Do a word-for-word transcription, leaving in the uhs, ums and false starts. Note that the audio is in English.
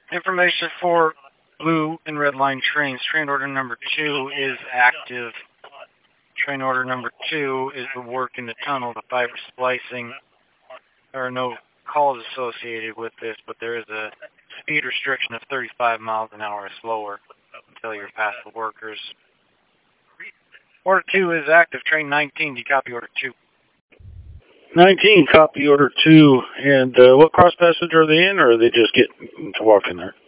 Information for blue and red line trains. Train order number two is active. Train order number two is the work in the tunnel, the fiber splicing. There are no calls associated with this, but there is a speed restriction of thirty-five miles an hour or slower until you're past the workers. Order two is active. Train nineteen, do you copy order two? nineteen, copy order two. And uh, what cross passage are they in, or are they just getting to walk in there?